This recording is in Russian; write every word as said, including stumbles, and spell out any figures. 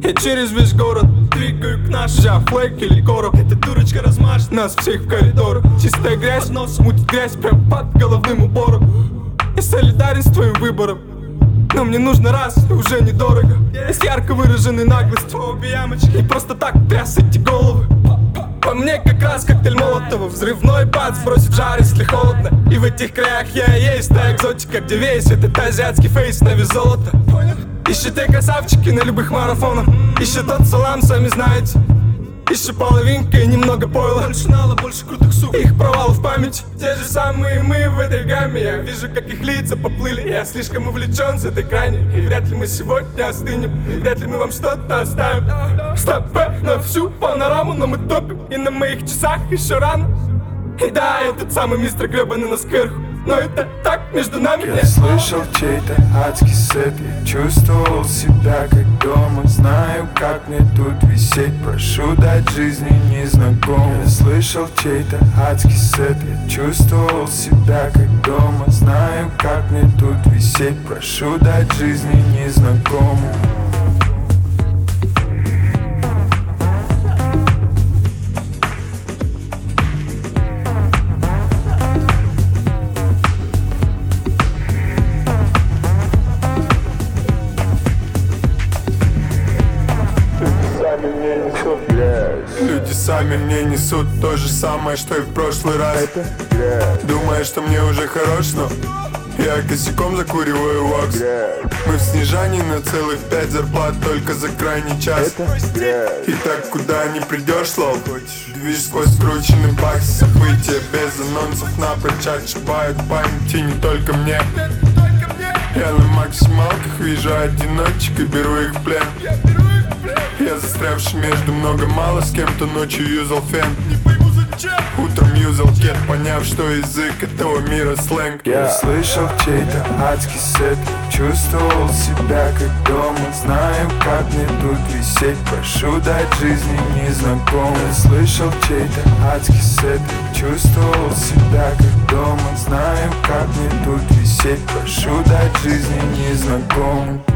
Я через весь город двигаю к нашей, взяв флэк или короб. Эта дурочка размажет нас всех в коридор. Чистая грязь, нос мутит грязь прям под головным убором. Я солидарен с твоим выбором, но мне нужно раз, и уже недорого. Есть ярко выраженный наглость, обе ямочки. Не просто так тряс эти головы. По мне как раз коктейль Молотова. Взрывной бац бросит жар, если холодно. И в этих краях я есть та экзотика, где весь этот азиатский фейс на вес золота. Ищи те красавчики на любых марафонах. Ищи тот салам, сами знаете. Ищи половинка и немного пойла. Больше нала, больше крутых сук. Их провал в память. Те же самые мы в этой гамме. Я вижу, как их лица поплыли. Я слишком увлечен с этой грани. И вряд ли мы сегодня остынем. И вряд ли мы вам что-то оставим. Стоп на всю панораму, но мы топим. И на моих часах еще рано. И да, я тот самый мистер гребаный на скверху. Но это так между нами. Я слышал чей-то адский сет. Я чувствовал себя как дома. Знаю, как мне тут висеть. Прошу дать жизни незнакомым. Я слышал чей-то адский сет. Я чувствовал себя как дома. Знаю, как мне тут висеть. Прошу дать жизни незнакомым. Люди сами мне несут то же самое, что и в прошлый раз. Думаешь, что мне уже хорош, но я косяком закуриваю вакс. Мы в снижании на целых пять зарплат только за крайний час. И так куда не придешь, лол. Движ сквозь скрученный бакс. События без анонсов напрочь отшибают памяти не только мне. Я на максималках вижу одиночек и беру их в плен. Я застрявший между много-мало, с кем-то ночью юзал фен. Утром юзал кет, поняв, что язык этого мира сленг. Я слышал чей-то адский сет. Чувствовал себя как дома. Знаю, как мне тут висеть. Прошу дать жизни незнакомым. Я слышал чей-то адский сет. Чувствовал себя как дома. Знаю, как мне тут висеть. Прошу дать жизни незнакомым.